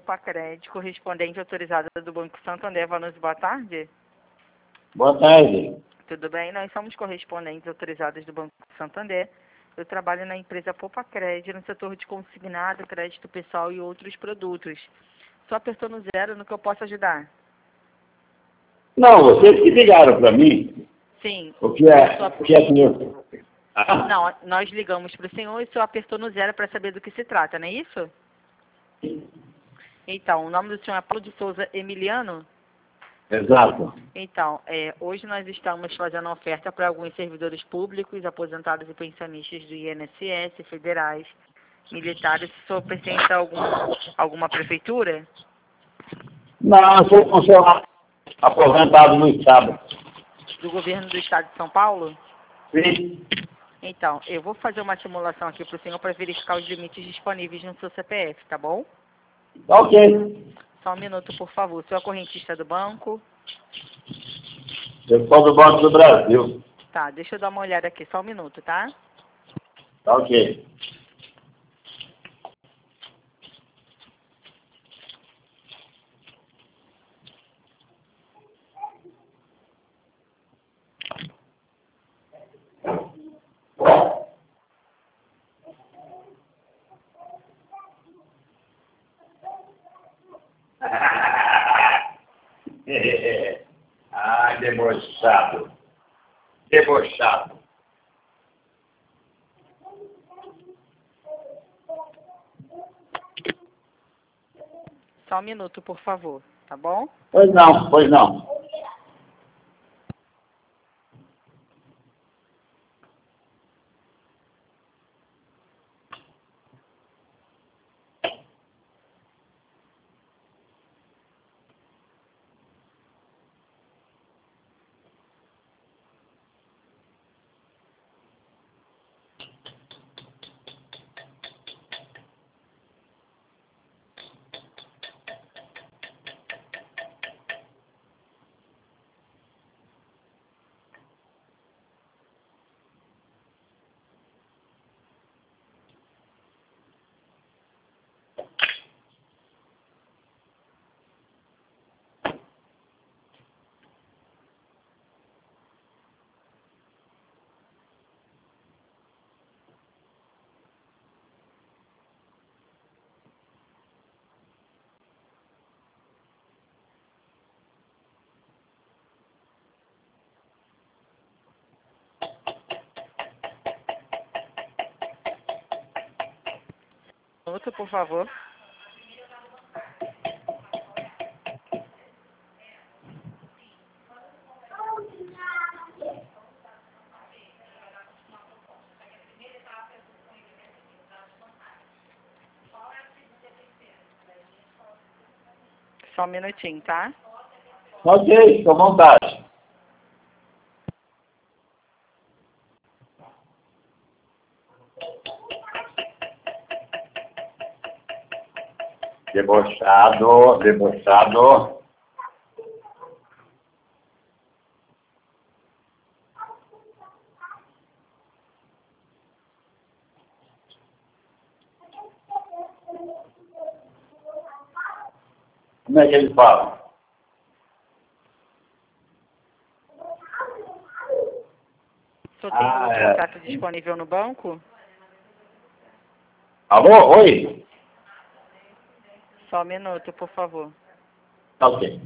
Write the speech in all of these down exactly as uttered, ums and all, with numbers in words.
Fopacred, correspondente autorizada do Banco Santander. Vanucci, boa tarde. Boa tarde. Tudo bem? Nós somos correspondentes autorizados do Banco Santander. Eu trabalho na empresa Fopacred, no setor de consignado, crédito pessoal e outros produtos. Só apertou no zero no que eu posso ajudar. Não, vocês que ligaram para mim. Sim. O que é? Só... O que é senhor? Ah. Não, nós ligamos para o senhor e o senhor apertou no zero para saber do que se trata, não é isso? Então, o nome do senhor é Paulo de Souza Emiliano? Exato. Então, é, hoje nós estamos fazendo oferta para alguns servidores públicos, aposentados e pensionistas do I N S S, federais, militares. O senhor pertence a algum, alguma prefeitura? Não, eu sou funcionário aposentado no Estado. Do governo do Estado de São Paulo? Sim. Então, eu vou fazer uma simulação aqui para o senhor para verificar os limites disponíveis no seu C P F, tá bom? Ok. Só um minuto, por favor. O senhor é correntista do banco? Eu sou do Banco do Brasil. Tá, deixa eu dar uma olhada aqui, só um minuto, tá? Ok. Ah, debochado. Debochado. Só um minuto, por favor, tá bom? Pois não, pois não. Outro, por favor. Só um minutinho, tá? Ok, fica à vontade. Debochado, debochado. Como é que ele fala? O senhor tem Ah, o é. contato disponível no banco? Alô? Oi? Só um minuto, por favor. Tá ok.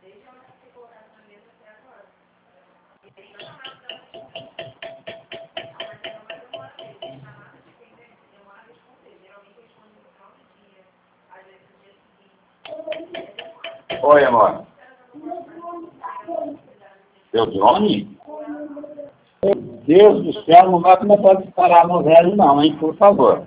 Oi, amor. Seu Johnny? Meu Deus do céu, não vai como pode parar no zero não, hein, por favor.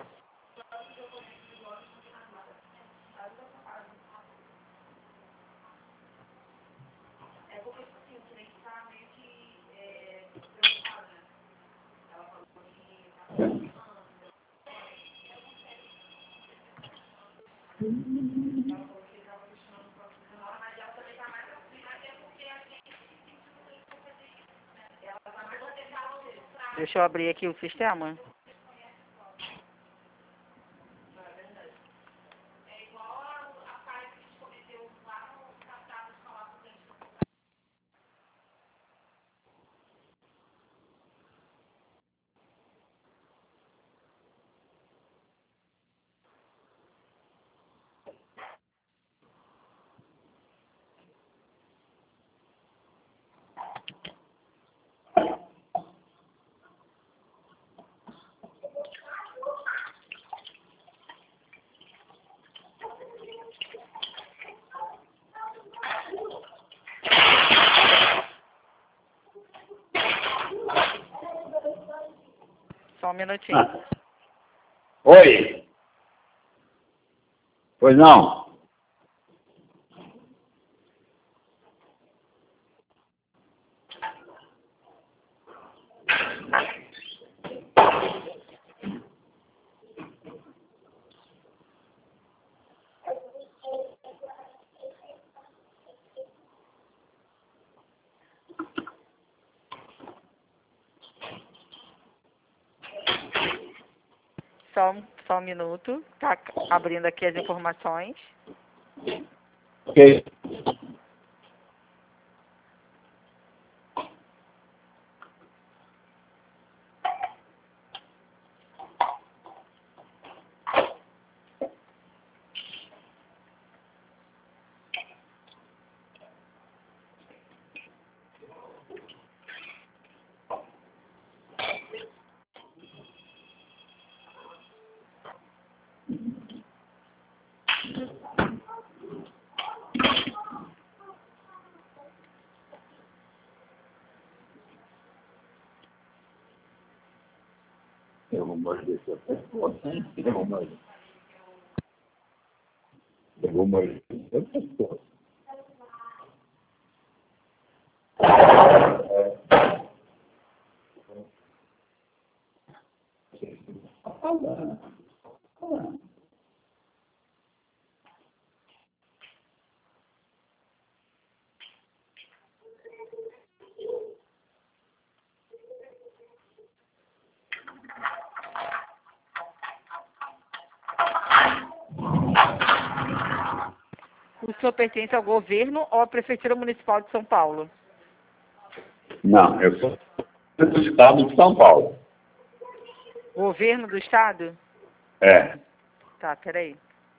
Deixa eu abrir aqui o sistema. minutinho. Ah. Oi. Pois não. Só, um- só um minuto. Tá abrindo aqui as informações. Ok. Eu vou morder essa pessoa, hein? Eu vou morder. Eu vou morder essa pessoa. O senhor pertence ao governo ou à Prefeitura Municipal de São Paulo? Não, eu sou do estado de São Paulo. Governo do Estado? É. Tá, peraí.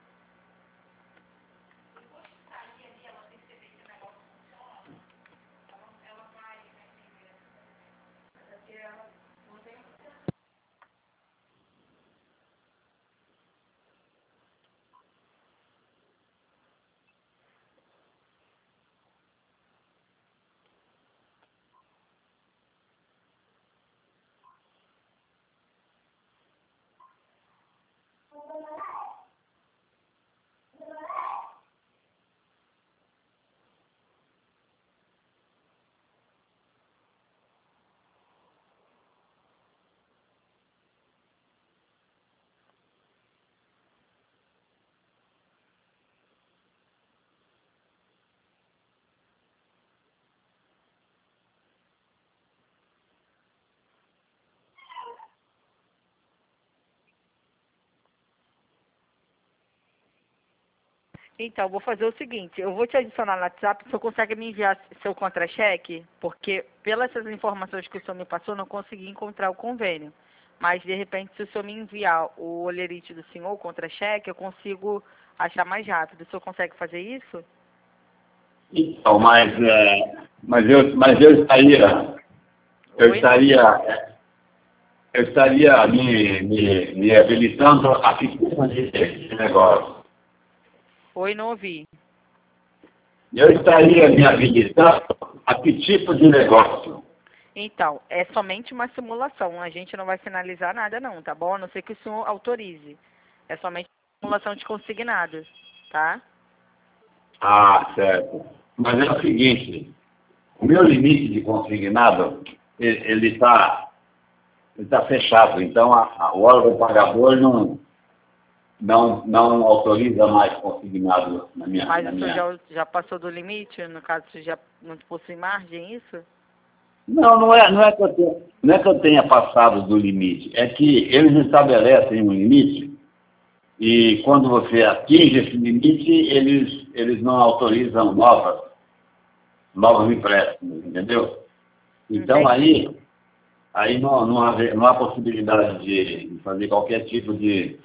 Então, vou fazer o seguinte, eu vou te adicionar no WhatsApp, o senhor consegue me enviar seu contra-cheque? Porque, pelas essas informações que o senhor me passou, eu não consegui encontrar o convênio. Mas, de repente, se o senhor me enviar o olerite do senhor, o contra-cheque, eu consigo achar mais rápido. O senhor consegue fazer isso? Então, mas, é, mas, eu, mas eu estaria, eu Oi, estaria, eu estaria me, me, me habilitando a que tipo de de negócio? Oi, não ouvi. Eu estaria me habilitando a que tipo de negócio? Então, é somente uma simulação. A gente não vai finalizar nada não, tá bom? A não ser que o senhor autorize. É somente uma simulação de consignado, tá? Ah, certo. Mas é o seguinte, o meu limite de consignado, ele está ele tá fechado. Então, a, a, o órgão pagador não, não, não autoriza mais consignado na minha... Mas na o senhor minha... já, já passou do limite? No caso, o senhor já não possui margem, isso? Não, não é, não, é que eu tenha, não é que eu tenha passado do limite. É que eles estabelecem um limite e quando você atinge esse limite, eles, eles não autorizam novas, novos empréstimos, entendeu? Então, Entendi. aí, aí não, não, há, não há possibilidade de, de fazer qualquer tipo de,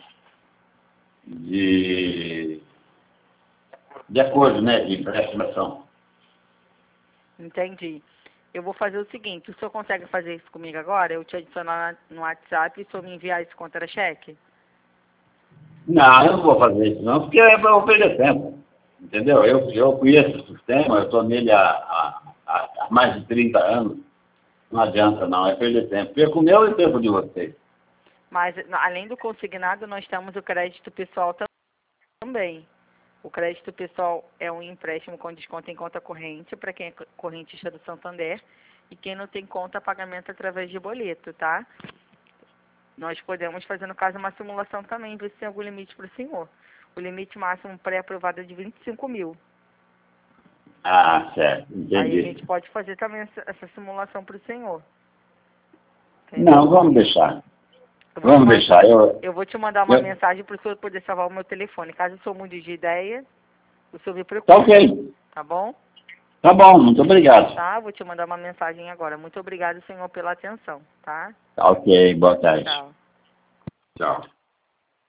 de, de acordo, né, de emprestação. Entendi. Eu vou fazer o seguinte, o senhor consegue fazer isso comigo agora? Eu te adicionar no WhatsApp e o senhor me enviar esse contra-cheque? Não, eu não vou fazer isso não, porque é para eu perder tempo, entendeu? Eu, eu conheço o sistema, eu estou nele há, há, há mais de trinta anos, não adianta não, é perder tempo. Perco o meu e o tempo de vocês. Mas, além do consignado, nós temos o crédito pessoal também. O crédito pessoal é um empréstimo com desconto em conta corrente para quem é correntista do Santander e quem não tem conta, pagamento através de boleto, tá? Nós podemos fazer, no caso, uma simulação também, ver se tem algum limite para o senhor. O limite máximo pré-aprovado é de vinte e cinco mil. Ah, certo, entendi. Aí a gente pode fazer também essa, essa simulação para o senhor. Entendeu? Não, vamos deixar. Eu Vamos te deixar. Eu, eu vou te mandar uma eu... mensagem para o senhor poder salvar o meu telefone. Caso o senhor mude de ideia, o senhor me preocupe. Tá ok. Tá bom? Tá bom, muito obrigado. Tá, vou te mandar uma mensagem agora. Muito obrigado, senhor, pela atenção, tá? Tá ok, boa tarde. Tchau. Tchau.